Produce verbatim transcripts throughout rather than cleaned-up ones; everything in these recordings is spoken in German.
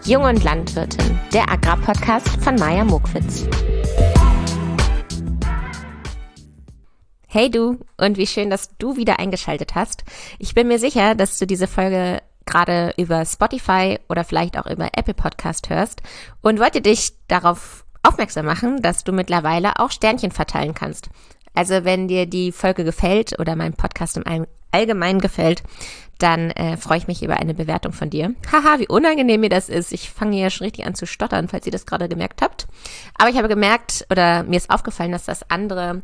Jung und Landwirtin, der Agrarpodcast von Maja Mokwitz. Hey du, und wie schön, dass du wieder eingeschaltet hast. Ich bin mir sicher, dass du diese Folge gerade über Spotify oder vielleicht auch über Apple Podcast hörst und wollte dich darauf aufmerksam machen, dass du mittlerweile auch Sternchen verteilen kannst. Also wenn dir die Folge gefällt oder mein Podcast im Allgemeinen gefällt, dann äh, freue ich mich über eine Bewertung von dir. Haha, wie unangenehm mir das ist. Ich fange hier schon richtig an zu stottern, falls ihr das gerade gemerkt habt. Aber ich habe gemerkt, oder mir ist aufgefallen, dass das andere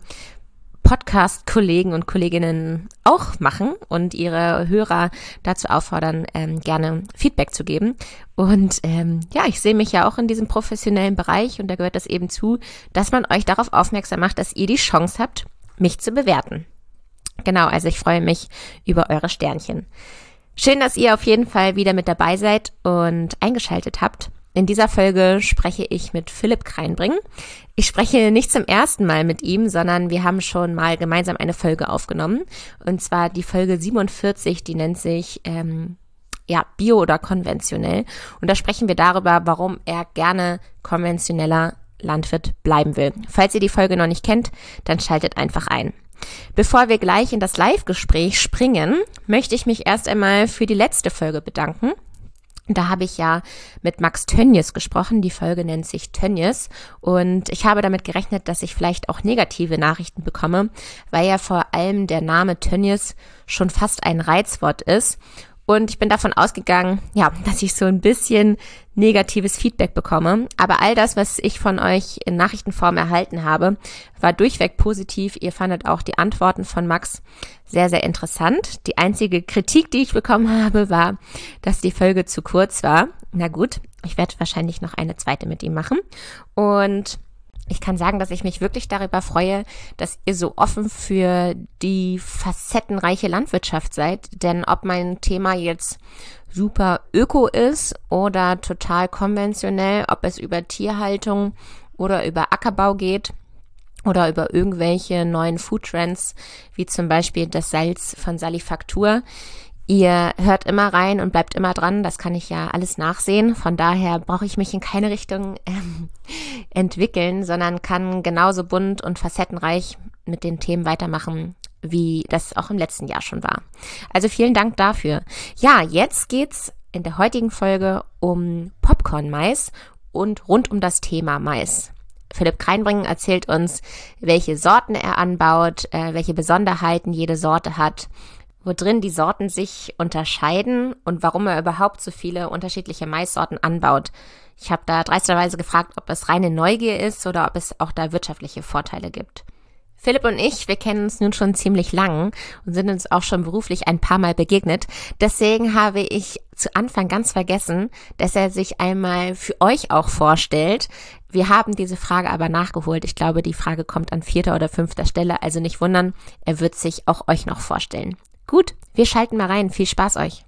Podcast-Kollegen und Kolleginnen auch machen und ihre Hörer dazu auffordern, ähm, gerne Feedback zu geben. Und ähm, ja, ich sehe mich ja auch in diesem professionellen Bereich und da gehört das eben zu, dass man euch darauf aufmerksam macht, dass ihr die Chance habt, mich zu bewerten. Genau, also ich freue mich über eure Sternchen. Schön, dass ihr auf jeden Fall wieder mit dabei seid und eingeschaltet habt. In dieser Folge spreche ich mit Philipp Kreinbring. Ich spreche nicht zum ersten Mal mit ihm, sondern wir haben schon mal gemeinsam eine Folge aufgenommen. Und zwar die Folge siebenundvierzig, die nennt sich ähm, ja Bio oder konventionell. Und da sprechen wir darüber, warum er gerne konventioneller Landwirt bleiben will. Falls ihr die Folge noch nicht kennt, dann schaltet einfach ein. Bevor wir gleich in das Live-Gespräch springen, möchte ich mich erst einmal für die letzte Folge bedanken. Da habe ich ja mit Max Tönjes gesprochen, die Folge nennt sich Tönjes und ich habe damit gerechnet, dass ich vielleicht auch negative Nachrichten bekomme, weil ja vor allem der Name Tönjes schon fast ein Reizwort ist. Und ich bin davon ausgegangen, ja, dass ich so ein bisschen negatives Feedback bekomme. Aber all das, was ich von euch in Nachrichtenform erhalten habe, war durchweg positiv. Ihr fandet auch die Antworten von Max sehr, sehr interessant. Die einzige Kritik, die ich bekommen habe, war, dass die Folge zu kurz war. Na gut, ich werde wahrscheinlich noch eine zweite mit ihm machen. Und ich kann sagen, dass ich mich wirklich darüber freue, dass ihr so offen für die facettenreiche Landwirtschaft seid. Denn ob mein Thema jetzt super öko ist oder total konventionell, ob es über Tierhaltung oder über Ackerbau geht oder über irgendwelche neuen Foodtrends, wie zum Beispiel das Salz von Salifaktur. Ihr hört immer rein und bleibt immer dran, das kann ich ja alles nachsehen. Von daher brauche ich mich in keine Richtung ähm, entwickeln, sondern kann genauso bunt und facettenreich mit den Themen weitermachen, wie das auch im letzten Jahr schon war. Also vielen Dank dafür. Ja, jetzt geht's in der heutigen Folge um Popcorn-Mais und rund um das Thema Mais. Philipp Kreinbring erzählt uns, welche Sorten er anbaut, äh, welche Besonderheiten jede Sorte hat, wo drin die Sorten sich unterscheiden und warum er überhaupt so viele unterschiedliche Maissorten anbaut. Ich habe da dreisterweise gefragt, ob es reine Neugier ist oder ob es auch da wirtschaftliche Vorteile gibt. Philipp und ich, wir kennen uns nun schon ziemlich lang und sind uns auch schon beruflich ein paar Mal begegnet. Deswegen habe ich zu Anfang ganz vergessen, dass er sich einmal für euch auch vorstellt. Wir haben diese Frage aber nachgeholt. Ich glaube, die Frage kommt an vierter oder fünfter Stelle, also nicht wundern, er wird sich auch euch noch vorstellen. Gut, wir schalten mal rein. Viel Spaß euch.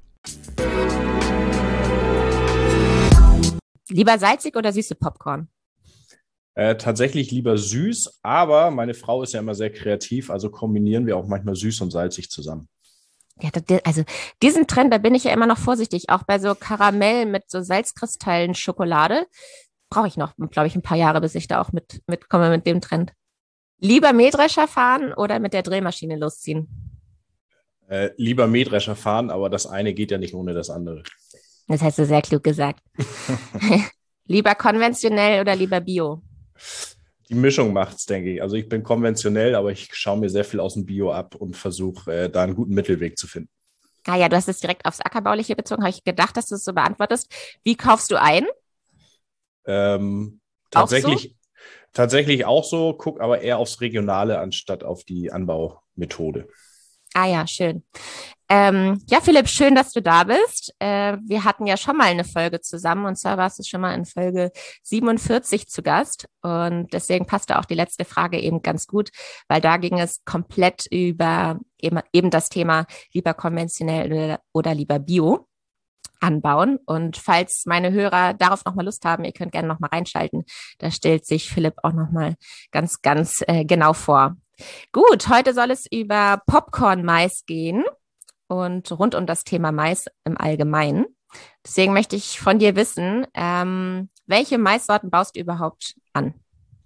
Lieber salzig oder süße Popcorn? Äh, tatsächlich lieber süß, aber meine Frau ist ja immer sehr kreativ, also kombinieren wir auch manchmal süß und salzig zusammen. Ja, also diesen Trend, da bin ich ja immer noch vorsichtig. Auch bei so Karamell mit so Salzkristallen Schokolade brauche ich noch, glaube ich, ein paar Jahre, bis ich da auch mit mitkomme mit dem Trend. Lieber Mähdrescher fahren oder mit der Drehmaschine losziehen? Äh, lieber Mähdrescher fahren, aber das eine geht ja nicht ohne das andere. Das hast du sehr klug gesagt. Lieber konventionell oder lieber Bio? Die Mischung macht's, denke ich. Also ich bin konventionell, aber ich schaue mir sehr viel aus dem Bio ab und versuche, äh, da einen guten Mittelweg zu finden. Ah ja, du hast es direkt aufs Ackerbauliche bezogen. Habe ich gedacht, dass du es so beantwortest. Wie kaufst du ein? Ähm, tatsächlich, auch so? tatsächlich auch so, guck aber eher aufs Regionale anstatt auf die Anbaumethode. Ah ja, schön. Ähm, ja, Philipp, schön, dass du da bist. Äh, wir hatten ja schon mal eine Folge zusammen und zwar warst du schon mal in Folge siebenundvierzig zu Gast und deswegen passte auch die letzte Frage eben ganz gut, weil da ging es komplett über eben, eben das Thema lieber konventionell oder, oder lieber Bio anbauen. Und falls meine Hörer darauf nochmal Lust haben, ihr könnt gerne nochmal reinschalten. Da stellt sich Philipp auch nochmal ganz, ganz äh, genau vor. Gut, heute soll es über Popcorn-Mais gehen und rund um das Thema Mais im Allgemeinen. Deswegen möchte ich von dir wissen, ähm, welche Maissorten baust du überhaupt an?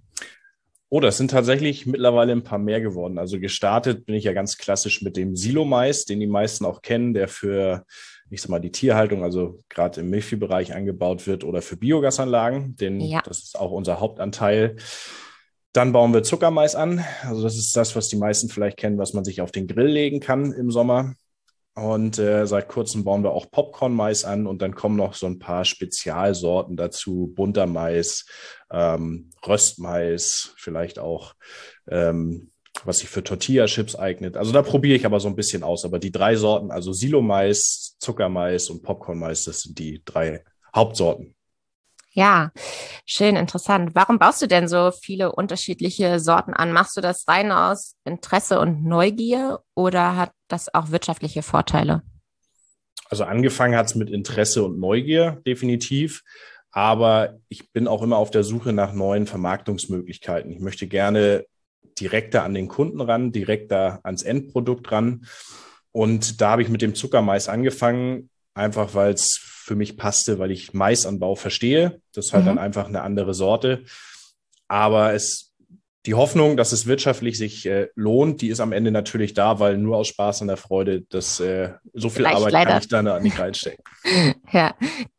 Oh, das sind tatsächlich mittlerweile ein paar mehr geworden. Also gestartet bin ich ja ganz klassisch mit dem Silo-Mais, den die meisten auch kennen, der für, ich sag mal, die Tierhaltung, also gerade im Milchviehbereich angebaut wird oder für Biogasanlagen, denn Ja. das ist auch unser Hauptanteil. Dann bauen wir Zuckermais an. Also das ist das, was die meisten vielleicht kennen, was man sich auf den Grill legen kann im Sommer. Und äh, seit kurzem bauen wir auch Popcorn-Mais an und dann kommen noch so ein paar Spezialsorten dazu, bunter Mais, ähm, Röstmais, vielleicht auch, ähm, was sich für Tortilla-Chips eignet. Also da probiere ich aber so ein bisschen aus. Aber die drei Sorten, also Silo-Mais, Zuckermais und Popcorn-Mais, das sind die drei Hauptsorten. Ja, schön, interessant. Warum baust du denn so viele unterschiedliche Sorten an? Machst du das rein aus Interesse und Neugier oder hat das auch wirtschaftliche Vorteile? Also angefangen hat es mit Interesse und Neugier, definitiv. Aber ich bin auch immer auf der Suche nach neuen Vermarktungsmöglichkeiten. Ich möchte gerne direkter an den Kunden ran, direkter ans Endprodukt ran. Und da habe ich mit dem Zuckermais angefangen, einfach weil es für mich passte, weil ich Maisanbau verstehe. Das ist halt dann Mhm. einfach eine andere Sorte. Aber es, die Hoffnung, dass es wirtschaftlich sich äh, lohnt, die ist am Ende natürlich da, weil nur aus Spaß und der Freude, das, äh, so viel Vielleicht Arbeit kann leider. ich da nicht reinstecken. Ja.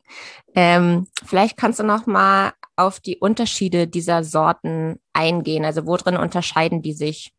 Ähm, vielleicht kannst du noch mal auf die Unterschiede dieser Sorten eingehen. Also worin unterscheiden die sich?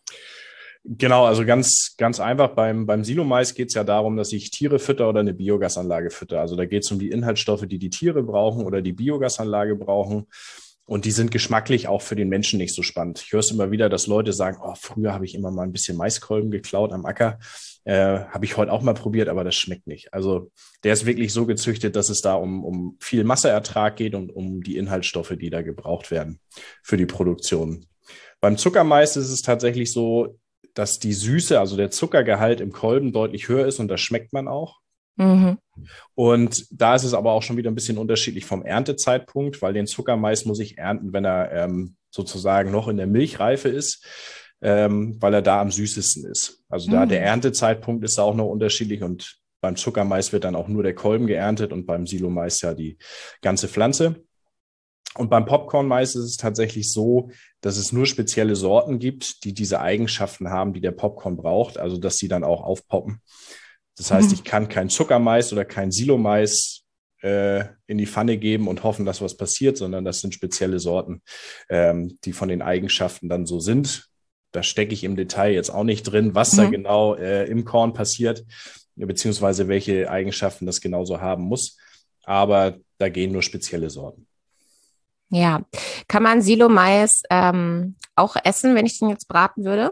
Genau, also ganz, ganz einfach. Beim, beim Silomais geht es ja darum, dass ich Tiere fütter oder eine Biogasanlage fütter. Also da geht es um die Inhaltsstoffe, die die Tiere brauchen oder die Biogasanlage brauchen. Und die sind geschmacklich auch für den Menschen nicht so spannend. Ich höre es immer wieder, dass Leute sagen, oh, früher habe ich immer mal ein bisschen Maiskolben geklaut am Acker. Äh, habe ich heute auch mal probiert, aber das schmeckt nicht. Also der ist wirklich so gezüchtet, dass es da um, um viel Masseertrag geht und um die Inhaltsstoffe, die da gebraucht werden für die Produktion. Beim Zuckermais ist es tatsächlich so, dass die Süße, also der Zuckergehalt im Kolben deutlich höher ist und das schmeckt man auch. Mhm. Und da ist es aber auch schon wieder ein bisschen unterschiedlich vom Erntezeitpunkt, weil den Zuckermais muss ich ernten, wenn er ähm, sozusagen noch in der Milchreife ist, ähm, weil er da am süßesten ist. Also da der Mhm. Erntezeitpunkt ist da auch noch unterschiedlich und beim Zuckermais wird dann auch nur der Kolben geerntet und beim Silomais ja die ganze Pflanze. Und beim Popcorn-Mais ist es tatsächlich so, dass es nur spezielle Sorten gibt, die diese Eigenschaften haben, die der Popcorn braucht, also dass sie dann auch aufpoppen. Das heißt, ich kann kein Zuckermais oder kein Silomais äh, in die Pfanne geben und hoffen, dass was passiert, sondern das sind spezielle Sorten, ähm, die von den Eigenschaften dann so sind. Da stecke ich im Detail jetzt auch nicht drin, was da Mhm. genau äh, im Korn passiert, beziehungsweise welche Eigenschaften das genauso haben muss. Aber da gehen nur spezielle Sorten. Ja. Kann man Silo-Mais ähm, auch essen, wenn ich den jetzt braten würde?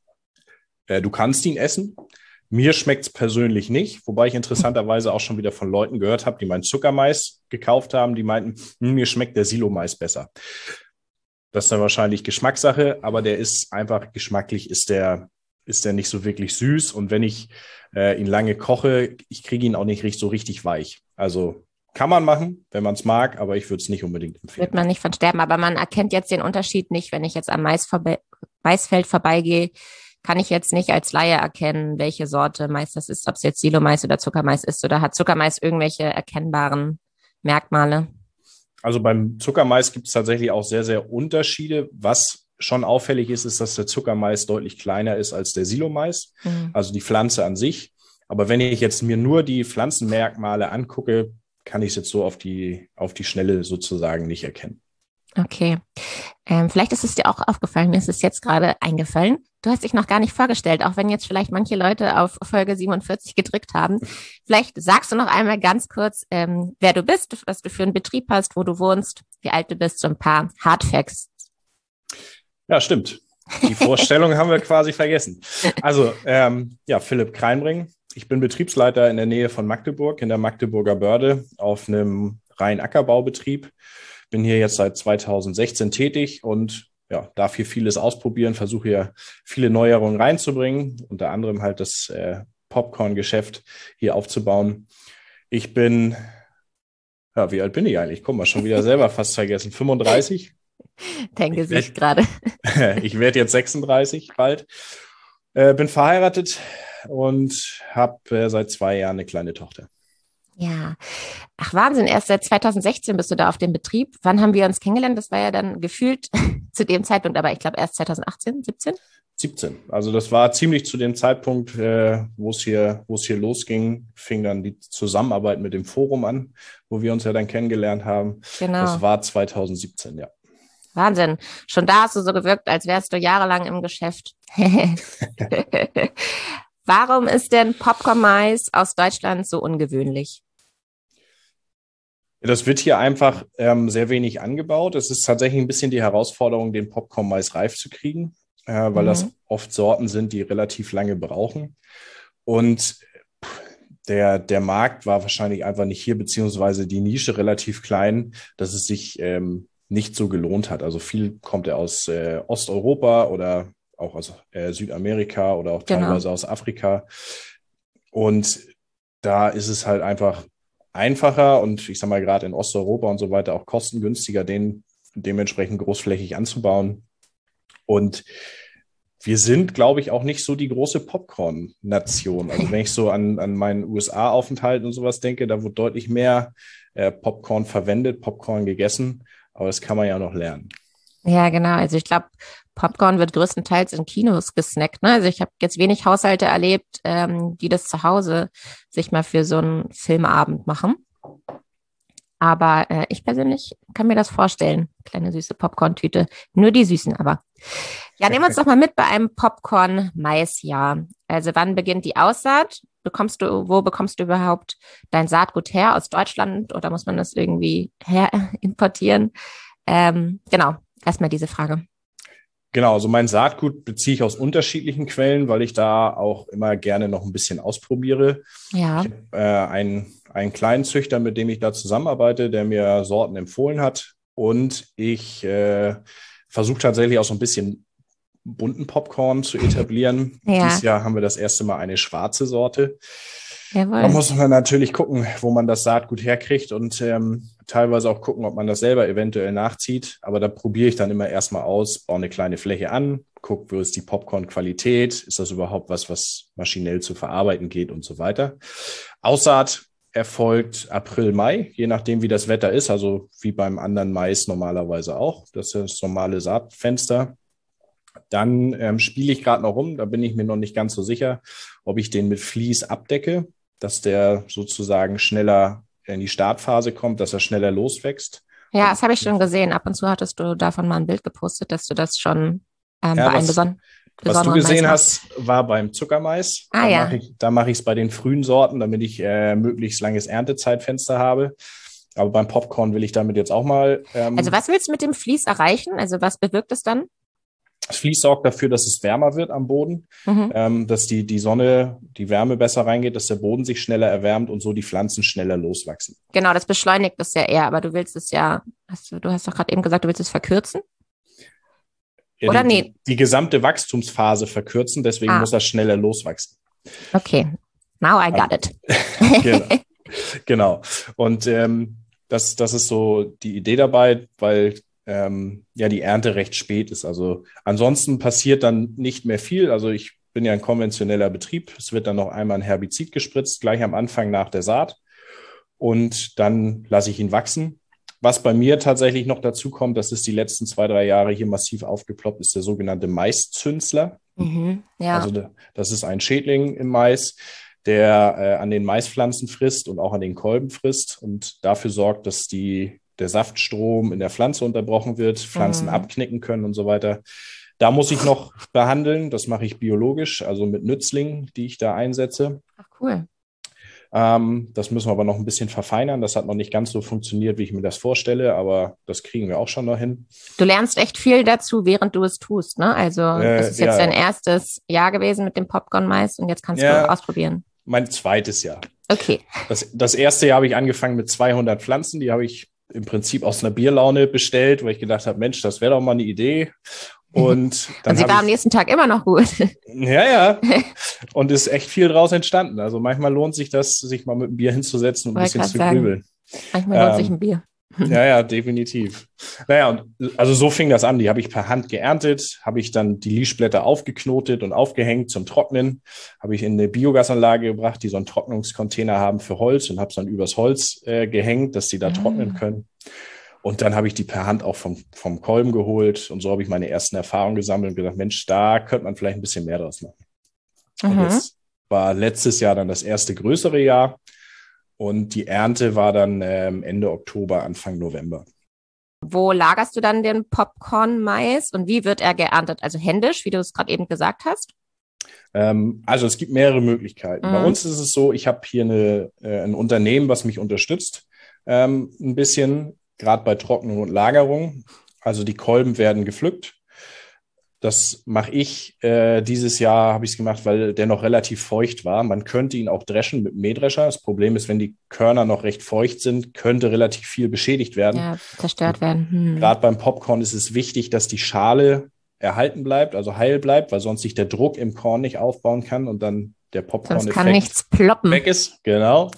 Äh, du kannst ihn essen. Mir schmeckt es persönlich nicht, wobei ich interessanterweise auch schon wieder von Leuten gehört habe, die meinen Zuckermais gekauft haben, die meinten, hm, mir schmeckt der Silomais besser. Das ist dann wahrscheinlich Geschmackssache, aber der ist einfach geschmacklich, ist der, ist der nicht so wirklich süß. Und wenn ich äh, ihn lange koche, ich kriege ihn auch nicht richtig, so richtig weich. Also kann man machen, wenn man es mag, aber ich würde es nicht unbedingt Wird empfehlen. man nicht von sterben, aber man erkennt jetzt den Unterschied nicht, wenn ich jetzt am Mais vorbe Maisfeld vorbeigehe, kann ich jetzt nicht als Laie erkennen, welche Sorte Mais das ist, ob es jetzt Silomais oder Zuckermais ist oder hat Zuckermais irgendwelche erkennbaren Merkmale? Also beim Zuckermais gibt es tatsächlich auch sehr, sehr Unterschiede. Was schon auffällig ist, ist, dass der Zuckermais deutlich kleiner ist als der Silomais, Mhm. also die Pflanze an sich. Aber wenn ich jetzt mir nur die Pflanzenmerkmale angucke, kann ich es jetzt so auf die, auf die Schnelle sozusagen nicht erkennen. Okay. Ähm, vielleicht ist es dir auch aufgefallen, mir ist es jetzt gerade eingefallen. Du hast dich noch gar nicht vorgestellt, auch wenn jetzt vielleicht manche Leute auf Folge siebenundvierzig gedrückt haben. Vielleicht sagst du noch einmal ganz kurz, ähm, wer du bist, was du für einen Betrieb hast, wo du wohnst, wie alt du bist, so ein paar Hardfacts. Ja, stimmt. Die Vorstellung haben wir quasi vergessen. Also, ähm, ja, Philipp Kreinbring. Ich bin Betriebsleiter in der Nähe von Magdeburg, in der Magdeburger Börde, auf einem reinen Ackerbaubetrieb. Bin hier jetzt seit zweitausendsechzehn tätig und ja, darf hier vieles ausprobieren, versuche hier viele Neuerungen reinzubringen, unter anderem halt das äh, Popcorn-Geschäft hier aufzubauen. Ich bin, ja, wie alt bin ich eigentlich? Guck mal, schon wieder selber fast vergessen. fünfunddreißig. Dein Ich Gesicht werde gerade. ich werd jetzt sechsunddreißig bald. Äh, bin verheiratet und habe äh, seit zwei Jahren eine kleine Tochter. Ja. Ach, Wahnsinn, erst seit zwanzig sechzehn bist du da auf dem Betrieb. Wann haben wir uns kennengelernt? Das war ja dann gefühlt zu dem Zeitpunkt, aber ich glaube erst zwanzig achtzehn, siebzehn? siebzehn. Also das war ziemlich zu dem Zeitpunkt, äh, wo es hier, wo es hier losging, fing dann die Zusammenarbeit mit dem Forum an, wo wir uns ja dann kennengelernt haben. Genau. Das war zwanzig siebzehn, ja. Wahnsinn. Schon da hast du so gewirkt, als wärst du jahrelang im Geschäft. Warum ist denn Popcorn-Mais aus Deutschland so ungewöhnlich? Das wird hier einfach ähm, sehr wenig angebaut. Es ist tatsächlich ein bisschen die Herausforderung, den Popcorn-Mais reif zu kriegen, äh, weil mhm. das oft Sorten sind, die relativ lange brauchen. Und der, der Markt war wahrscheinlich einfach nicht hier, beziehungsweise die Nische relativ klein, dass es sich ähm, nicht so gelohnt hat. Also viel kommt er aus äh, Osteuropa oder auch aus äh, Südamerika oder auch genau. teilweise aus Afrika. Und da ist es halt einfach einfacher und ich sag mal gerade in Osteuropa und so weiter auch kostengünstiger, den dementsprechend großflächig anzubauen. Und wir sind, glaube ich, auch nicht so die große Popcorn-Nation. Also wenn ich so an, an meinen U S A-Aufenthalt und sowas denke, da wird deutlich mehr äh, Popcorn verwendet, Popcorn gegessen. Aber das kann man ja noch lernen. Ja, genau. Also ich glaube, Popcorn wird größtenteils in Kinos gesnackt. Ne? Also ich habe jetzt wenig Haushalte erlebt, ähm, die das zu Hause sich mal für so einen Filmabend machen. Aber äh, ich persönlich kann mir das vorstellen. Kleine süße Popcorn-Tüte. Nur die süßen aber. Ja, nehmen wir uns doch mal mit bei einem Popcorn-Mais-Jahr. Also wann beginnt die Aussaat? Bekommst du, wo bekommst du überhaupt dein Saatgut her? Aus Deutschland oder muss man das irgendwie her importieren? Ähm, genau, erstmal diese Frage. Genau, also mein Saatgut beziehe ich aus unterschiedlichen Quellen, weil ich da auch immer gerne noch ein bisschen ausprobiere. Ja. Ich habe äh, einen, einen kleinen Züchter, mit dem ich da zusammenarbeite, der mir Sorten empfohlen hat. Und ich äh, versuche tatsächlich auch so ein bisschen bunten Popcorn zu etablieren. Ja. Dieses Jahr haben wir das erste Mal eine schwarze Sorte. Jawohl. Da muss man natürlich gucken, wo man das Saatgut herkriegt und ähm, teilweise auch gucken, ob man das selber eventuell nachzieht. Aber da probiere ich dann immer erstmal aus, baue eine kleine Fläche an, gucke, wo ist die Popcorn-Qualität, ist das überhaupt was, was maschinell zu verarbeiten geht und so weiter. Aussaat erfolgt April, Mai, je nachdem, wie das Wetter ist, also wie beim anderen Mais normalerweise auch. Das ist das normale Saatfenster. Dann ähm, spiele ich gerade noch rum, da bin ich mir noch nicht ganz so sicher, ob ich den mit Vlies abdecke, dass der sozusagen schneller in die Startphase kommt, dass er schneller loswächst. Ja, das habe ich schon gesehen. Ab und zu hattest du davon mal ein Bild gepostet, dass du das schon ähm, ja, bei einem was, beson- was du gesehen Mais hast, war beim Zuckermais. Ah, da ja. mache ich, da mache ich es bei den frühen Sorten, damit ich äh, möglichst langes Erntezeitfenster habe. Aber beim Popcorn will ich damit jetzt auch mal... Ähm, also was willst du mit dem Vlies erreichen? Also was bewirkt es dann? Das Vlies sorgt dafür, dass es wärmer wird am Boden, Mhm. ähm, dass die, die Sonne, die Wärme besser reingeht, dass der Boden sich schneller erwärmt und so die Pflanzen schneller loswachsen. Genau, das beschleunigt es ja eher, aber du willst es ja, hast du, du hast doch gerade eben gesagt, du willst es verkürzen? Ja, Oder die, nee? Die, die gesamte Wachstumsphase verkürzen, deswegen Ah. muss das schneller loswachsen. Okay, now I got it. Genau. Genau. Und ähm, das, das ist so die Idee dabei, weil ähm, ja die Ernte recht spät ist. Also ansonsten passiert dann nicht mehr viel. Also ich bin ja ein konventioneller Betrieb. Es wird dann noch einmal ein Herbizid gespritzt, gleich am Anfang nach der Saat. Und dann lasse ich ihn wachsen. Was bei mir tatsächlich noch dazu kommt, das ist die letzten zwei, drei Jahre hier massiv aufgeploppt, ist der sogenannte Maiszünsler. Mhm, ja. Also das ist ein Schädling im Mais, der äh, an den Maispflanzen frisst und auch an den Kolben frisst und dafür sorgt, dass die, der Saftstrom in der Pflanze unterbrochen wird, Pflanzen Mhm. abknicken können und so weiter. Da muss ich noch behandeln. Das mache ich biologisch, also mit Nützlingen, die ich da einsetze. Ach, cool. Ähm, das müssen wir aber noch ein bisschen verfeinern. Das hat noch nicht ganz so funktioniert, wie ich mir das vorstelle, aber das kriegen wir auch schon noch hin. Du lernst echt viel dazu, während du es tust, ne? Also Äh, das ist jetzt ja. dein erstes Jahr gewesen mit dem Popcorn-Mais und jetzt kannst Ja. du ausprobieren. Mein zweites Jahr. Okay. Das, das erste Jahr habe ich angefangen mit zweihundert Pflanzen. Die habe ich im Prinzip aus einer Bierlaune bestellt, weil ich gedacht habe, Mensch, das wäre doch mal eine Idee. Und dann Und sie habe war am ich, nächsten Tag immer noch gut. ja, ja. Und ist echt viel draus entstanden. Also manchmal lohnt sich das, sich mal mit dem Bier hinzusetzen und ein Wollte bisschen grad zu sagen. grübeln. Manchmal lohnt Ähm, sich ein Bier. Ja, ja, definitiv. Naja, und also so fing das an. Die habe ich per Hand geerntet, habe ich dann die Lischblätter aufgeknotet und aufgehängt zum Trocknen, habe ich in eine Biogasanlage gebracht, die so einen Trocknungscontainer haben für Holz und habe es dann übers Holz äh, gehängt, dass die da trocknen können. Und dann habe ich die per Hand auch vom, vom Kolben geholt und so habe ich meine ersten Erfahrungen gesammelt und gedacht, Mensch, da könnte man vielleicht ein bisschen mehr draus machen. Mhm. Und jetzt war letztes Jahr dann das erste größere Jahr. Und die Ernte war dann ähm, Ende Oktober, Anfang November. Wo lagerst du dann den Popcorn-Mais und wie wird er geerntet? Also händisch, wie du es gerade eben gesagt hast? Ähm, also es gibt mehrere Möglichkeiten. Mhm. Bei uns ist es so, ich habe hier eine, äh, ein Unternehmen, was mich unterstützt, ähm, ein bisschen, gerade bei Trocknung und Lagerung. Also die Kolben werden gepflückt. Das mache ich äh, dieses Jahr, habe ich es gemacht, weil der noch relativ feucht war. Man könnte ihn auch dreschen mit Mähdrescher. Das Problem ist, wenn die Körner noch recht feucht sind, könnte relativ viel beschädigt werden. Ja, zerstört werden. Hm. Gerade beim Popcorn ist es wichtig, dass die Schale erhalten bleibt, also heil bleibt, weil sonst sich der Druck im Korn nicht aufbauen kann und dann der Popcorn-Effekt weg ist. Genau.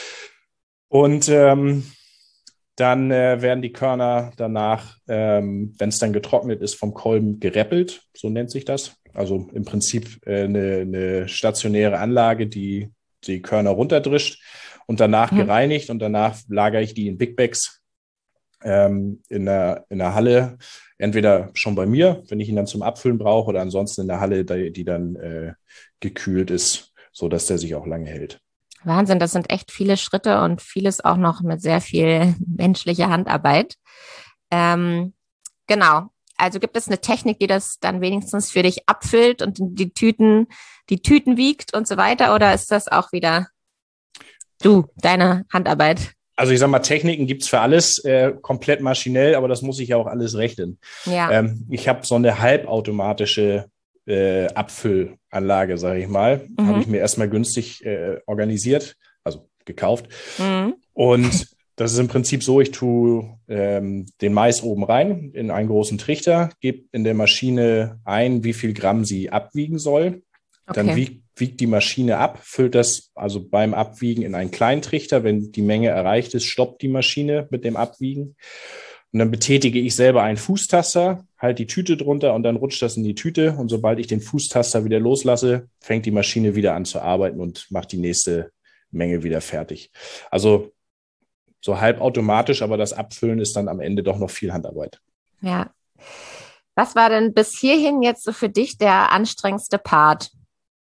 Und ähm, Dann äh, werden die Körner danach, ähm, wenn es dann getrocknet ist, vom Kolben geräppelt, so nennt sich das. Also im Prinzip äh, eine, eine stationäre Anlage, die die Körner runterdrischt und danach mhm. gereinigt und danach lagere ich die in Big Bags ähm, in, der, in der Halle, entweder schon bei mir, wenn ich ihn dann zum Abfüllen brauche, oder ansonsten in der Halle, die, die dann äh, gekühlt ist, sodass der sich auch lange hält. Wahnsinn, das sind echt viele Schritte und vieles auch noch mit sehr viel menschlicher Handarbeit. Ähm, genau. Also gibt es eine Technik, die das dann wenigstens für dich abfüllt und die Tüten, die Tüten wiegt und so weiter? Oder ist das auch wieder du, deine Handarbeit? Also ich sag mal, Techniken gibt's für alles, äh, komplett maschinell, aber das muss ich ja auch alles rechnen. Ja. Ähm, ich habe so eine halbautomatische Äh, Abfüllanlage, sage ich mal, mhm. habe ich mir erstmal günstig äh, organisiert, also gekauft. Mhm. Und das ist im Prinzip so, ich tue ähm, den Mais oben rein in einen großen Trichter, gebe in der Maschine ein, wie viel Gramm sie abwiegen soll. Okay. Dann wiegt, wiegt die Maschine ab, füllt das also beim Abwiegen in einen kleinen Trichter. Wenn die Menge erreicht ist, stoppt die Maschine mit dem Abwiegen. Und dann betätige ich selber einen Fußtaster, halte die Tüte drunter und dann rutscht das in die Tüte. Und sobald ich den Fußtaster wieder loslasse, fängt die Maschine wieder an zu arbeiten und macht die nächste Menge wieder fertig. Also so halbautomatisch, aber das Abfüllen ist dann am Ende doch noch viel Handarbeit. Ja. Was war denn bis hierhin jetzt so für dich der anstrengendste Part?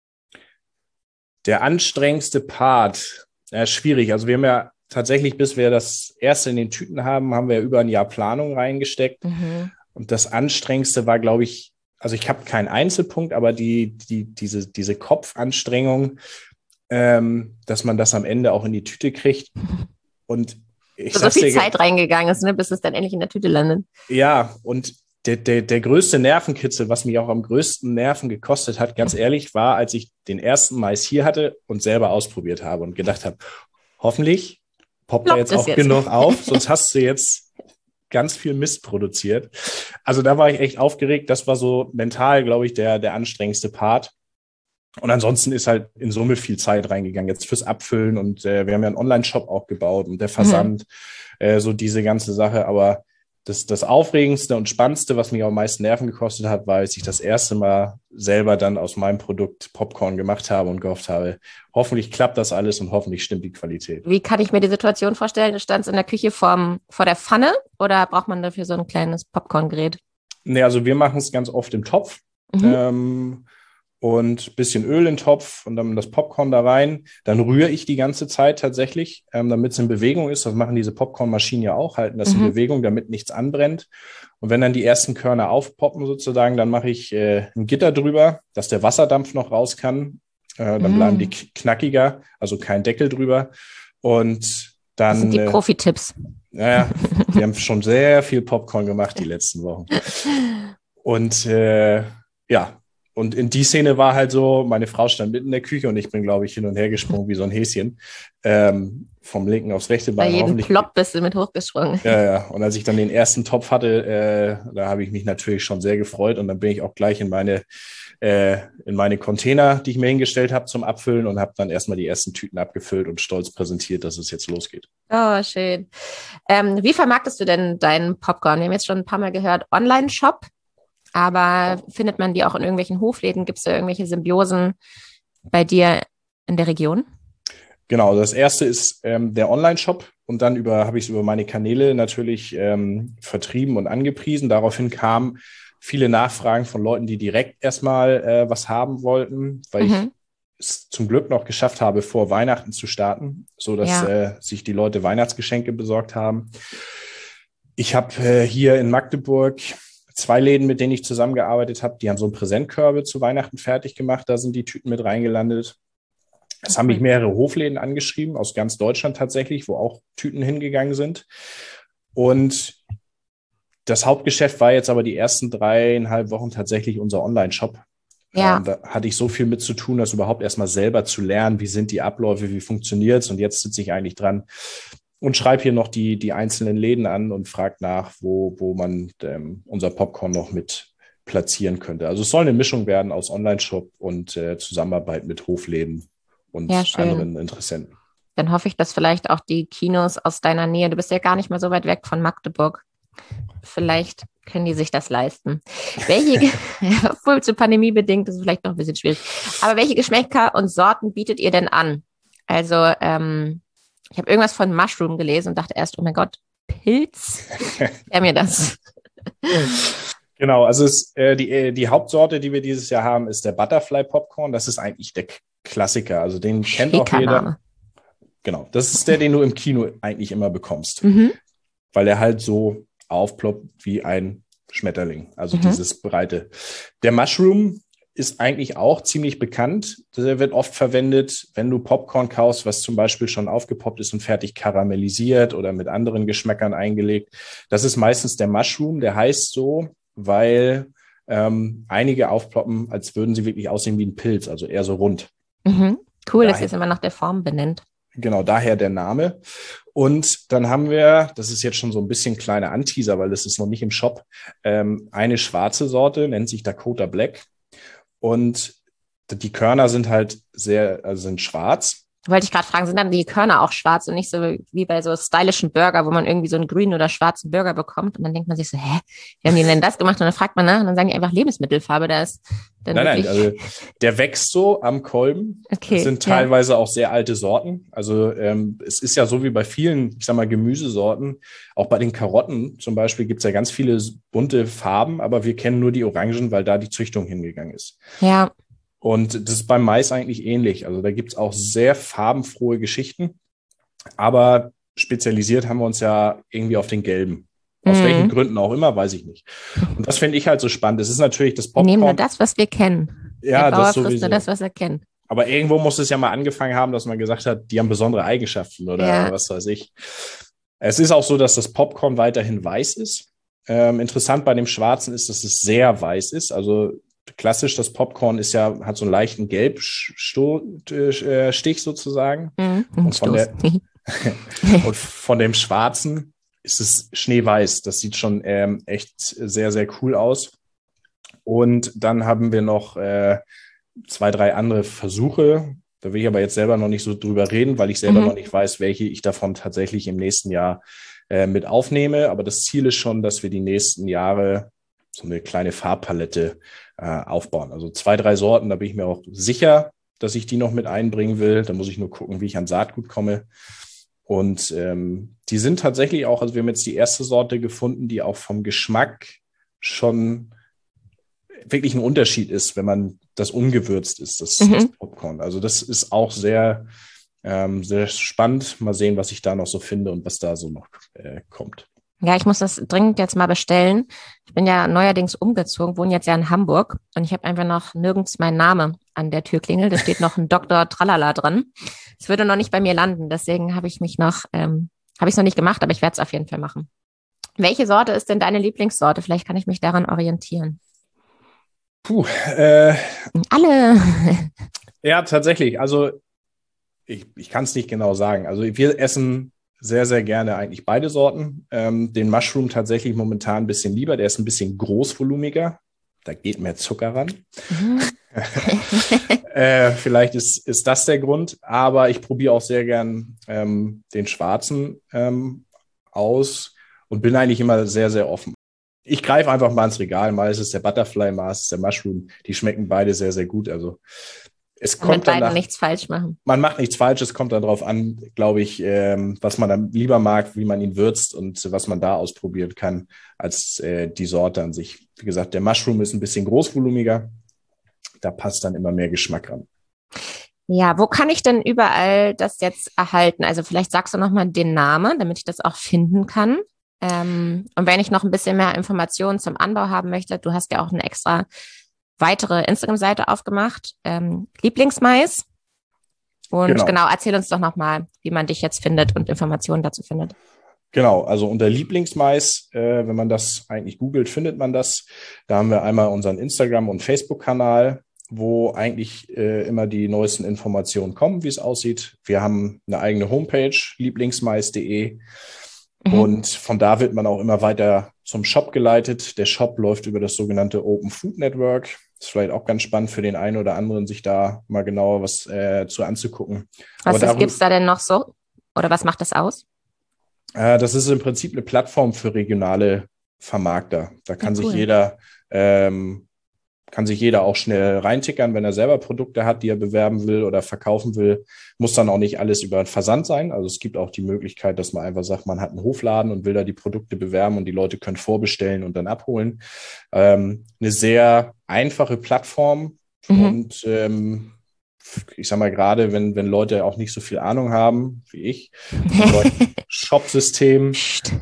Der anstrengendste Part, ja, schwierig. Also wir haben ja tatsächlich, bis wir das erste in den Tüten haben, haben wir über ein Jahr Planung reingesteckt. Mhm. Und das Anstrengendste war, glaube ich, also ich habe keinen Einzelpunkt, aber die, die, diese, diese Kopfanstrengung, ähm, dass man das am Ende auch in die Tüte kriegt. Und ich so viel dir, Zeit reingegangen ist, ne, bis es dann endlich in der Tüte landet. Ja, und der, der, der größte Nervenkitzel, was mich auch am größten Nerven gekostet hat, ganz ehrlich, war, als ich den ersten Mais hier hatte und selber ausprobiert habe und gedacht habe, hoffentlich poppt da jetzt auch jetzt. genug auf, sonst hast du jetzt ganz viel Mist produziert. Also da war ich echt aufgeregt. Das war so mental, glaube ich, der, der anstrengendste Part. Und ansonsten ist halt in Summe viel Zeit reingegangen, jetzt fürs Abfüllen. Und äh, wir haben ja einen Online-Shop auch gebaut und der Versand, mhm. äh, so diese ganze Sache. Aber das, das Aufregendste und Spannendste, was mich auch am meisten Nerven gekostet hat, war, als ich das erste Mal selber dann aus meinem Produkt Popcorn gemacht habe und gehofft habe, hoffentlich klappt das alles und hoffentlich stimmt die Qualität. Wie kann ich mir die Situation vorstellen? Du standst in der Küche vorm, vor der Pfanne oder braucht man dafür so ein kleines Popcorngerät? Nee, also wir machen es ganz oft im Topf. Mhm. Ähm, und bisschen Öl in den Topf und dann das Popcorn da rein. Dann rühre ich die ganze Zeit tatsächlich, ähm, damit es in Bewegung ist. Das machen diese Popcornmaschinen ja auch, halten das mhm. in Bewegung, damit nichts anbrennt. Und wenn dann die ersten Körner aufpoppen sozusagen, dann mache ich äh, ein Gitter drüber, dass der Wasserdampf noch raus kann. Äh, dann mhm. bleiben die knackiger, also kein Deckel drüber. Und dann... Das sind die äh, Profi-Tipps. Naja, wir haben schon sehr viel Popcorn gemacht die letzten Wochen. Und äh, ja, Und in die Szene war halt so, meine Frau stand mitten in der Küche und ich bin, glaube ich, hin und her gesprungen wie so ein Häschen. Ähm, vom linken aufs rechte Bein. Bei jedem Plop bist du mit hochgesprungen. Ja, ja. Und als ich dann den ersten Topf hatte, äh, da habe ich mich natürlich schon sehr gefreut. Und dann bin ich auch gleich in meine äh, in meine Container, die ich mir hingestellt habe zum Abfüllen und habe dann erstmal die ersten Tüten abgefüllt und stolz präsentiert, dass es jetzt losgeht. Oh, schön. Ähm, wie vermarktest du denn deinen Popcorn? Wir haben jetzt schon ein paar Mal gehört, Online-Shop, aber findet man die auch in irgendwelchen Hofläden? Gibt es da irgendwelche Symbiosen bei dir in der Region? Genau, das erste ist ähm, der Online-Shop und dann über habe ich es über meine Kanäle natürlich ähm, vertrieben und angepriesen. Daraufhin kamen viele Nachfragen von Leuten, die direkt erstmal äh, was haben wollten, weil mhm. ich es zum Glück noch geschafft habe, vor Weihnachten zu starten, so dass ja. äh, sich die Leute Weihnachtsgeschenke besorgt haben. Ich habe äh, hier in Magdeburg zwei Läden, mit denen ich zusammengearbeitet habe, die haben so einen Präsentkörbe zu Weihnachten fertig gemacht, da sind die Tüten mit reingelandet. Es haben mich mehrere Hofläden angeschrieben, aus ganz Deutschland tatsächlich, wo auch Tüten hingegangen sind. Und das Hauptgeschäft war jetzt aber die ersten dreieinhalb Wochen tatsächlich unser Online-Shop. Ja. Ähm, da hatte ich so viel mit zu tun, das überhaupt erstmal selber zu lernen, wie sind die Abläufe, wie funktioniert's. Und jetzt sitze ich eigentlich dran und schreibe hier noch die, die einzelnen Läden an und frage nach, wo, wo man ähm, unser Popcorn noch mit platzieren könnte. Also es soll eine Mischung werden aus Online-Shop und äh, Zusammenarbeit mit Hofläden und ja, anderen Interessenten. Dann hoffe ich, dass vielleicht auch die Kinos aus deiner Nähe, du bist ja gar nicht mal so weit weg von Magdeburg, vielleicht können die sich das leisten. Welche, obwohl zu Pandemie bedingt, das ist vielleicht noch ein bisschen schwierig, aber welche Geschmäcker und Sorten bietet ihr denn an? Also ähm, ich habe irgendwas von Mushroom gelesen und dachte erst, oh mein Gott, Pilz? Wer mir das? Genau, also es, äh, die, die Hauptsorte, die wir dieses Jahr haben, ist der Butterfly Popcorn. Das ist eigentlich der Klassiker, also den kennt auch jeder. Genau, das ist der, den du im Kino eigentlich immer bekommst, mhm. weil er halt so aufploppt wie ein Schmetterling, also mhm. dieses breite. Der Mushroom ist eigentlich auch ziemlich bekannt. Der wird oft verwendet, wenn du Popcorn kaufst, was zum Beispiel schon aufgepoppt ist und fertig karamellisiert oder mit anderen Geschmäckern eingelegt. Das ist meistens der Mushroom, der heißt so, weil ähm, einige aufploppen, als würden sie wirklich aussehen wie ein Pilz, also eher so rund. Mhm. Cool, daher, dass ihr es immer nach der Form benennt. Genau, daher der Name. Und dann haben wir, das ist jetzt schon so ein bisschen kleiner Anteaser, weil das ist noch nicht im Shop, ähm, eine schwarze Sorte, nennt sich Dakota Black. Und die Körner sind halt sehr, also sind schwarz. Wollte ich gerade fragen, sind dann die Körner auch schwarz und nicht so wie bei so stylischen Burger, wo man irgendwie so einen grünen oder schwarzen Burger bekommt und dann denkt man sich so, hä, wie haben die denn das gemacht? Und dann fragt man nach und dann sagen die einfach Lebensmittelfarbe, da ist dann Nein, wirklich... nein, also der wächst so am Kolben. Okay, das sind teilweise ja. auch sehr alte Sorten. Also ähm, es ist ja so wie bei vielen, ich sag mal, Gemüsesorten, auch bei den Karotten zum Beispiel gibt es ja ganz viele bunte Farben, aber wir kennen nur die Orangen, weil da die Züchtung hingegangen ist. Ja. Und das ist beim Mais eigentlich ähnlich. Also da gibt es auch sehr farbenfrohe Geschichten. Aber spezialisiert haben wir uns ja irgendwie auf den gelben. Aus mhm. welchen Gründen auch immer, weiß ich nicht. Und das finde ich halt so spannend. Es ist natürlich das Popcorn. Wir nehmen nur das, was wir kennen. Ja, Der Bauer das frisst sowieso. nur das, was er kennt. Aber irgendwo muss es ja mal angefangen haben, dass man gesagt hat, die haben besondere Eigenschaften oder ja. was weiß ich. Es ist auch so, dass das Popcorn weiterhin weiß ist. Ähm, interessant bei dem Schwarzen ist, dass es sehr weiß ist. Also klassisch, das Popcorn ist ja, hat so einen leichten Gelbstich sozusagen. Mhm. Und, von der, und von dem Schwarzen ist es schneeweiß. Das sieht schon ähm, echt sehr, sehr cool aus. Und dann haben wir noch äh, zwei, drei andere Versuche. Da will ich aber jetzt selber noch nicht so drüber reden, weil ich selber mhm. noch nicht weiß, welche ich davon tatsächlich im nächsten Jahr äh, mit aufnehme. Aber das Ziel ist schon, dass wir die nächsten Jahre so eine kleine Farbpalette äh, aufbauen. Also zwei, drei Sorten, da bin ich mir auch sicher, dass ich die noch mit einbringen will. Da muss ich nur gucken, wie ich an Saatgut komme. Und ähm, die sind tatsächlich auch, also wir haben jetzt die erste Sorte gefunden, die auch vom Geschmack schon wirklich ein Unterschied ist, wenn man das ungewürzt ist, das, mhm. das Popcorn. Also das ist auch sehr, ähm, sehr spannend. Mal sehen, was ich da noch so finde und was da so noch äh, kommt. Ja, ich muss das dringend jetzt mal bestellen. Ich bin ja neuerdings umgezogen, wohne jetzt ja in Hamburg und ich habe einfach noch nirgends meinen Namen an der Türklingel. Da steht noch ein Doktor Tralala dran. Es würde noch nicht bei mir landen, deswegen habe ich mich noch, ähm, habe ich es noch nicht gemacht, aber ich werde es auf jeden Fall machen. Welche Sorte ist denn deine Lieblingssorte? Vielleicht kann ich mich daran orientieren. Puh, äh, alle. Ja, tatsächlich. Also ich, ich kann es nicht genau sagen. Also wir essen sehr, sehr gerne eigentlich beide Sorten. Ähm, den Mushroom tatsächlich momentan ein bisschen lieber. Der ist ein bisschen großvolumiger. Da geht mehr Zucker ran. Mhm. äh, vielleicht ist, ist das der Grund, aber ich probiere auch sehr gern ähm, den schwarzen ähm, aus und bin eigentlich immer sehr, sehr offen. Ich greife einfach mal ins Regal, mal ist es der Butterfly, mal ist es der Mushroom. Die schmecken beide sehr, sehr gut. Also es Und mit kommt beiden danach, nichts falsch machen. man macht nichts falsch, es kommt darauf an, glaube ich, ähm, was man dann lieber mag, wie man ihn würzt und was man da ausprobieren kann, als äh, die Sorte an sich. Wie gesagt, der Mushroom ist ein bisschen großvolumiger, da passt dann immer mehr Geschmack ran. Ja, wo kann ich denn überall das jetzt erhalten? Also vielleicht sagst du nochmal den Namen, damit ich das auch finden kann. Ähm, und wenn ich noch ein bisschen mehr Informationen zum Anbau haben möchte, du hast ja auch eine extra weitere Instagram-Seite aufgemacht, ähm, Lieblingsmais. Und Genau. genau, erzähl uns doch nochmal, wie man dich jetzt findet und Informationen dazu findet. Genau, also unter Lieblingsmais, äh, wenn man das eigentlich googelt, findet man das. Da haben wir einmal unseren Instagram- und Facebook-Kanal, wo eigentlich äh, immer die neuesten Informationen kommen, wie es aussieht. Wir haben eine eigene Homepage, lieblingsmais punkt de. Mhm. Und von da wird man auch immer weiter zum Shop geleitet. Der Shop läuft über das sogenannte Open Food Network. Ist vielleicht auch ganz spannend für den einen oder anderen, sich da mal genauer was äh, zu anzugucken. Was Aber gibt es da denn noch so? Oder was macht das aus? Äh, das ist im Prinzip eine Plattform für regionale Vermarkter. Da Ja, kann sich cool. jeder, ähm, kann sich jeder auch schnell reintickern, wenn er selber Produkte hat, die er bewerben will oder verkaufen will. Muss dann auch nicht alles über einen Versand sein. Also es gibt auch die Möglichkeit, dass man einfach sagt, man hat einen Hofladen und will da die Produkte bewerben und die Leute können vorbestellen und dann abholen. Ähm, eine sehr einfache Plattform Mhm. und ähm, ich sag mal, gerade wenn, wenn Leute auch nicht so viel Ahnung haben wie ich, von solchen Shop-Systemen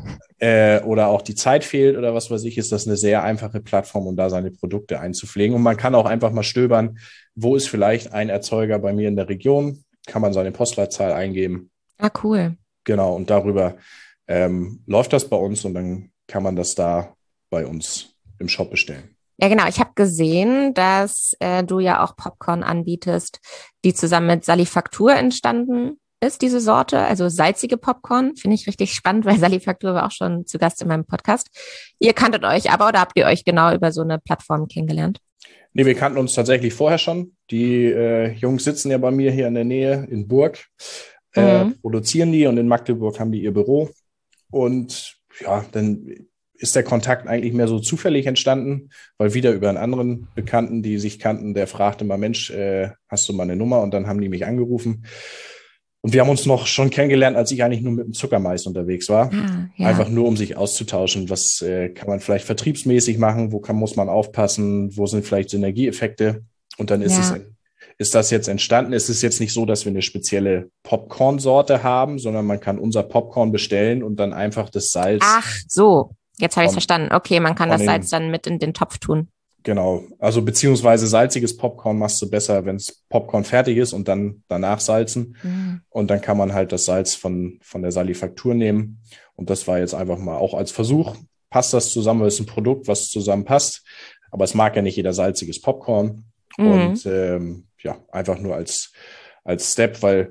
äh, oder auch die Zeit fehlt oder was weiß ich, ist das eine sehr einfache Plattform, um da seine Produkte einzupflegen. Und man kann auch einfach mal stöbern, wo ist vielleicht ein Erzeuger bei mir in der Region, kann man seine Postleitzahl eingeben. Ah, cool. Genau, und darüber ähm, läuft das bei uns und dann kann man das da bei uns im Shop bestellen. Ja, genau. Ich habe gesehen, dass äh, du ja auch Popcorn anbietest, die zusammen mit Salifaktur entstanden ist, diese Sorte. Also salzige Popcorn. Finde ich richtig spannend, weil Salifaktur war auch schon zu Gast in meinem Podcast. Ihr kanntet euch aber oder habt ihr euch genau über so eine Plattform kennengelernt? Nee, wir kannten uns tatsächlich vorher schon. Die äh, Jungs sitzen ja bei mir hier in der Nähe in Burg, äh, Mhm. produzieren die und in Magdeburg haben die ihr Büro. Und ja, dann ist der Kontakt eigentlich mehr so zufällig entstanden, weil wieder über einen anderen Bekannten, die sich kannten, der fragte mal, Mensch, äh, hast du mal eine Nummer? Und dann haben die mich angerufen. Und wir haben uns noch schon kennengelernt, als ich eigentlich nur mit dem Zuckermais unterwegs war. Ah, ja. Einfach nur, um sich auszutauschen. Was äh, kann man vielleicht vertriebsmäßig machen? Wo kann, muss man aufpassen? Wo sind vielleicht Synergieeffekte? Und dann ist es, Ja. ist das jetzt entstanden. Es ist jetzt nicht so, dass wir eine spezielle Popcorn-Sorte haben, sondern man kann unser Popcorn bestellen und dann einfach das Salz Ach, so. Jetzt habe ich es von, verstanden. Okay, man kann von das Salz den, dann mit in den Topf tun. genau, also beziehungsweise salziges Popcorn machst du besser, wenn es Popcorn fertig ist und dann danach salzen. Mhm. Und dann kann man halt das Salz von, von der Salifaktur nehmen. Und das war jetzt einfach mal auch als Versuch. Passt das zusammen? Das ist ein Produkt, was zusammenpasst. Aber es mag ja nicht jeder salziges Popcorn. Mhm. Und ähm, ja, einfach nur als, als Step, weil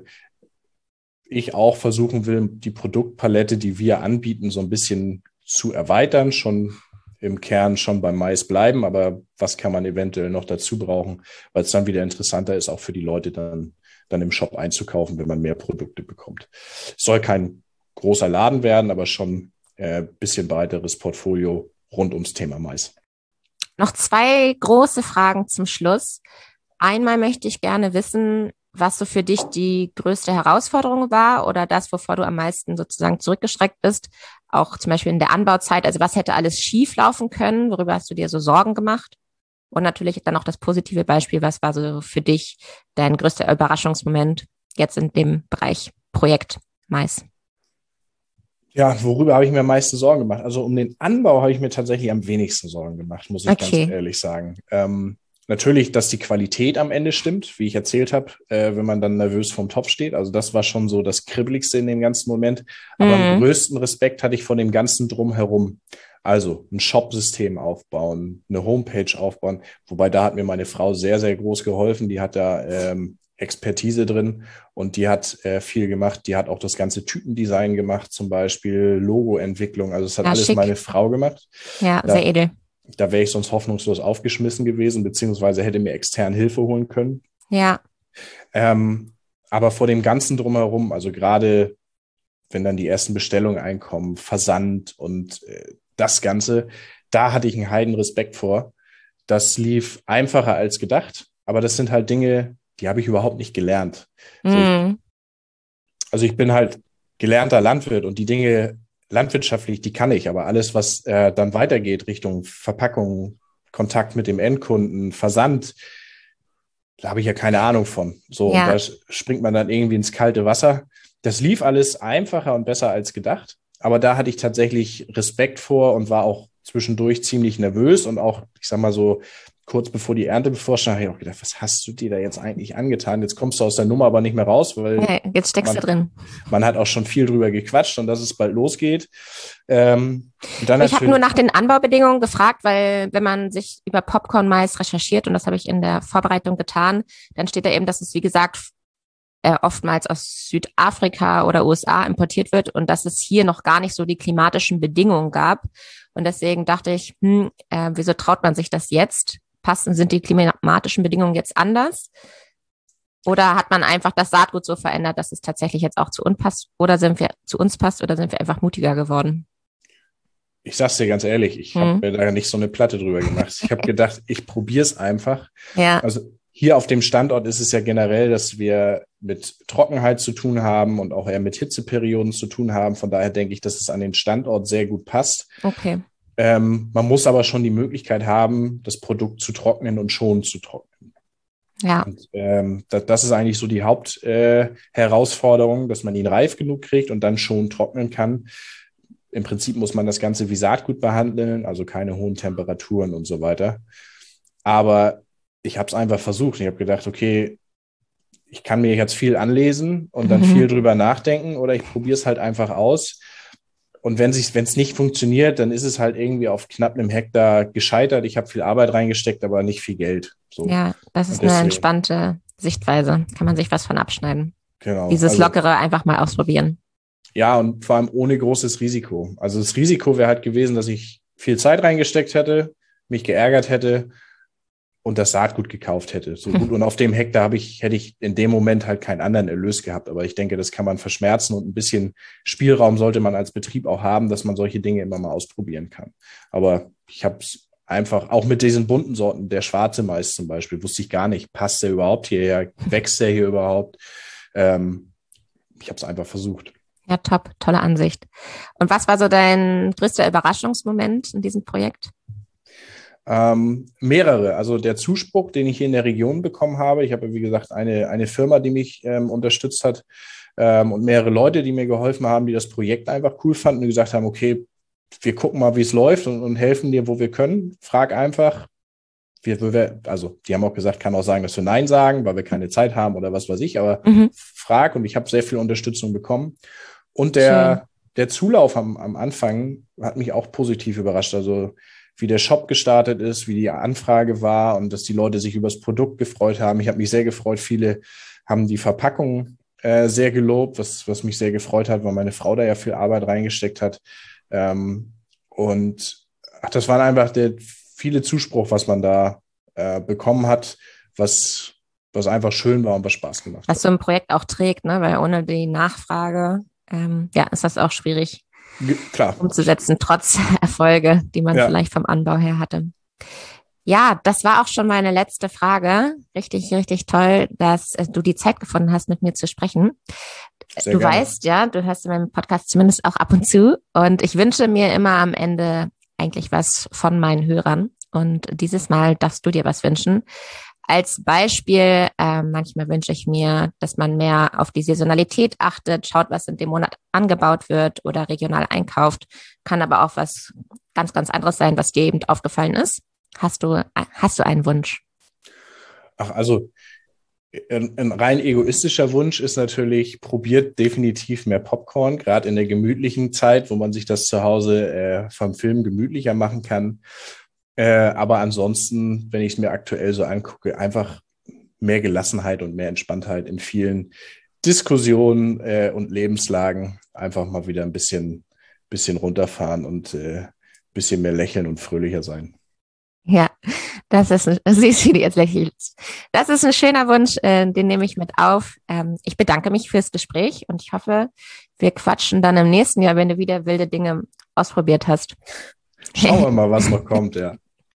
ich auch versuchen will, die Produktpalette, die wir anbieten, so ein bisschen zu erweitern, schon im Kern schon beim Mais bleiben, aber was kann man eventuell noch dazu brauchen, weil es dann wieder interessanter ist, auch für die Leute dann, dann im Shop einzukaufen, wenn man mehr Produkte bekommt. Es soll kein großer Laden werden, aber schon ein äh, bisschen breiteres Portfolio rund ums Thema Mais. Noch zwei große Fragen zum Schluss. Einmal möchte ich gerne wissen, was so für dich die größte Herausforderung war oder das, wovor du am meisten sozusagen zurückgeschreckt bist, auch zum Beispiel in der Anbauzeit. Also was hätte alles schief laufen können? Worüber hast du dir so Sorgen gemacht? Und natürlich dann auch das positive Beispiel. Was war so für dich dein größter Überraschungsmoment jetzt in dem Bereich Projekt Mais? Ja, worüber habe ich mir am meisten Sorgen gemacht? Also um den Anbau habe ich mir tatsächlich am wenigsten Sorgen gemacht, muss ich ganz Okay. ehrlich sagen. Ähm, natürlich, dass die Qualität am Ende stimmt, wie ich erzählt habe, äh, wenn man dann nervös vorm Topf steht. Also das war schon so das Kribbeligste in dem ganzen Moment. Aber am Mhm. größten Respekt hatte ich von dem ganzen Drumherum. Also ein Shop-System aufbauen, eine Homepage aufbauen. Wobei da hat mir meine Frau sehr, sehr groß geholfen. Die hat da ähm, Expertise drin und die hat äh, viel gemacht. Die hat auch das ganze Typendesign gemacht, zum Beispiel Logoentwicklung. Also es hat Ja, alles schick. meine Frau gemacht. Ja, sehr Da, edel. Da wäre ich sonst hoffnungslos aufgeschmissen gewesen, beziehungsweise hätte mir extern Hilfe holen können. Ja. Ähm, aber vor dem Ganzen drumherum, also gerade wenn dann die ersten Bestellungen einkommen, Versand und äh, das Ganze, da hatte ich einen heiden Respekt vor. Das lief einfacher als gedacht, aber das sind halt Dinge, die habe ich überhaupt nicht gelernt. So, ich, Mhm. also ich bin halt gelernter Landwirt und die Dinge landwirtschaftlich, die kann ich, aber alles, was äh, dann weitergeht Richtung Verpackung, Kontakt mit dem Endkunden, Versand, da habe ich ja keine Ahnung von. So, und Ja. da springt man dann irgendwie ins kalte Wasser. Das lief alles einfacher und besser als gedacht, aber da hatte ich tatsächlich Respekt vor und war auch zwischendurch ziemlich nervös und auch, ich sag mal so, kurz bevor die Ernte bevorstand, habe ich auch gedacht, was hast du dir da jetzt eigentlich angetan? Jetzt kommst du aus der Nummer aber nicht mehr raus, weil Ja, jetzt steckst du man, drin. man hat auch schon viel drüber gequatscht und dass es bald losgeht. Ähm, und dann Ich habe nur natürlich, nach den Anbaubedingungen gefragt, weil wenn man sich über Popcorn-Mais recherchiert, und das habe ich in der Vorbereitung getan, dann steht da eben, dass es, wie gesagt, äh, oftmals aus Südafrika oder U S A importiert wird und dass es hier noch gar nicht so die klimatischen Bedingungen gab. Und deswegen dachte ich, hm, äh, wieso traut man sich das jetzt? Passen, sind die klimatischen Bedingungen jetzt anders? Oder hat man einfach das Saatgut so verändert, dass es tatsächlich jetzt auch zu uns passt? Oder sind wir zu uns passt oder sind wir einfach mutiger geworden? ich sag's dir ganz ehrlich, ich habe Hm. mir da nicht so eine Platte drüber gemacht. Ich habe gedacht, ich probiere es einfach. Ja, Also hier auf dem Standort ist es ja generell, dass wir mit Trockenheit zu tun haben und auch eher mit Hitzeperioden zu tun haben. Von daher denke ich, dass es an den Standort sehr gut passt. okay. Ähm, man muss aber schon die Möglichkeit haben, das Produkt zu trocknen und schon zu trocknen. Ja, Und ähm, das, das ist eigentlich so die Hauptherausforderung, äh, Herausforderung, dass man ihn reif genug kriegt und dann schon trocknen kann. Im Prinzip muss man das Ganze wie Saatgut behandeln, also keine hohen Temperaturen und so weiter. Aber ich habe es einfach versucht. Ich habe gedacht, okay, ich kann mir jetzt viel anlesen und dann viel drüber nachdenken oder ich probiere es halt einfach aus. Und wenn sich, wenn es nicht funktioniert, dann ist es halt irgendwie auf knapp einem Hektar gescheitert. Ich habe viel Arbeit reingesteckt, aber nicht viel Geld. So. ja, das Und ist eine deswegen, entspannte Sichtweise. Kann man sich was von abschneiden. genau. Dieses Also Lockere einfach mal ausprobieren. ja, und vor allem ohne großes Risiko. Also das Risiko wäre halt gewesen, dass ich viel Zeit reingesteckt hätte, mich geärgert hätte und das Saatgut gekauft hätte. So gut. Und auf dem Hektar habe ich, hätte ich in dem Moment halt keinen anderen Erlös gehabt. Aber ich denke, das kann man verschmerzen und ein bisschen Spielraum sollte man als Betrieb auch haben, dass man solche Dinge immer mal ausprobieren kann. Aber ich habe es einfach, auch mit diesen bunten Sorten, der schwarze Mais zum Beispiel, wusste ich gar nicht, passt der überhaupt hierher, wächst der hier überhaupt? Ähm, ich habe es einfach versucht. Ja, top, tolle Ansicht. Und was war so dein größter Überraschungsmoment in diesem Projekt? Ähm, mehrere. Also der Zuspruch, den ich hier in der Region bekommen habe. Ich habe, wie gesagt, eine, eine Firma, die mich ähm, unterstützt hat ähm, und mehrere Leute, die mir geholfen haben, die das Projekt einfach cool fanden und gesagt haben, okay, wir gucken mal, wie es läuft und, und helfen dir, wo wir können. Frag einfach. Wir, wir, also die haben auch gesagt, kann auch sagen, dass wir Nein sagen, weil wir keine Zeit haben oder was weiß ich, aber Mhm. frag und ich habe sehr viel Unterstützung bekommen. Und Schön. der, der Zulauf am, am Anfang hat mich auch positiv überrascht. Also wie der Shop gestartet ist, wie die Anfrage war und dass die Leute sich über das Produkt gefreut haben. Ich habe mich sehr gefreut. Viele haben die Verpackung äh, sehr gelobt, was, was mich sehr gefreut hat, weil meine Frau da ja viel Arbeit reingesteckt hat. Ähm, und ach, das war einfach der viele Zuspruch, was man da äh, bekommen hat, was, was einfach schön war und was Spaß gemacht Was hat. so ein Projekt auch trägt, ne? Weil ohne die Nachfrage, ähm, ja, ist das auch schwierig Ge klar. umzusetzen, trotz Erfolge, die man Ja, vielleicht vom Anbau her hatte. Ja, das war auch schon meine letzte Frage. Richtig, richtig toll, dass äh, du die Zeit gefunden hast, mit mir zu sprechen. sehr Du gerne. weißt ja, du hörst in meinem Podcast zumindest auch ab und zu. Und ich wünsche mir immer am Ende eigentlich was von meinen Hörern. Und dieses Mal darfst du dir was wünschen. Als Beispiel, äh, manchmal wünsche ich mir, dass man mehr auf die Saisonalität achtet, schaut, was in dem Monat angebaut wird oder regional einkauft. Kann aber auch was ganz, ganz anderes sein, was dir eben aufgefallen ist. Hast du, hast du einen Wunsch? Ach, also ein, ein rein egoistischer Wunsch ist natürlich, probiert definitiv mehr Popcorn, gerade in der gemütlichen Zeit, wo man sich das zu Hause äh, vom Film gemütlicher machen kann. Äh, aber ansonsten, wenn ich es mir aktuell so angucke, einfach mehr Gelassenheit und mehr Entspanntheit in vielen Diskussionen äh, und Lebenslagen. Einfach mal wieder ein bisschen, bisschen runterfahren und äh, bisschen mehr lächeln und fröhlicher sein. Ja, das ist, ein, siehst du, die jetzt lächelst. Das ist ein schöner Wunsch, äh, den nehme ich mit auf. Ähm, ich bedanke mich fürs Gespräch und ich hoffe, wir quatschen dann im nächsten Jahr, wenn du wieder wilde Dinge ausprobiert hast. Schauen wir mal, was noch kommt, ja.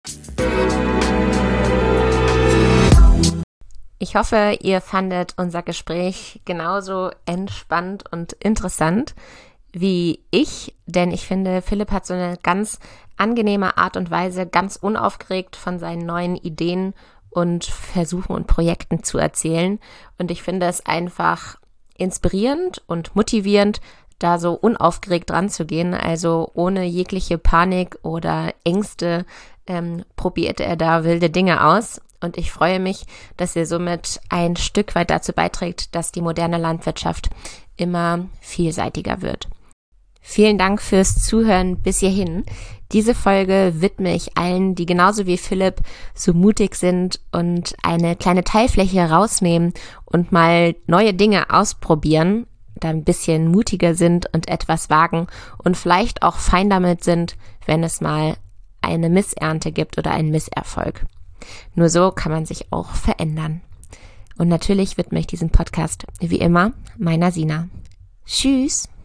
Ich hoffe, ihr fandet unser Gespräch genauso entspannt und interessant wie ich, denn ich finde, Philipp hat so eine ganz angenehme Art und Weise, ganz unaufgeregt von seinen neuen Ideen und Versuchen und Projekten zu erzählen. Und ich finde es einfach inspirierend und motivierend, da so unaufgeregt dran zu gehen. Also ohne jegliche Panik oder Ängste ähm, probiert er da wilde Dinge aus. Und ich freue mich, dass er somit ein Stück weit dazu beiträgt, dass die moderne Landwirtschaft immer vielseitiger wird. Vielen Dank fürs Zuhören bis hierhin. Diese Folge widme ich allen, die genauso wie Philipp so mutig sind und eine kleine Teilfläche rausnehmen und mal neue Dinge ausprobieren, da ein bisschen mutiger sind und etwas wagen und vielleicht auch fein damit sind, wenn es mal eine Missernte gibt oder einen Misserfolg. Nur so kann man sich auch verändern. Und natürlich widme ich diesen Podcast wie immer meiner Sina. Tschüss!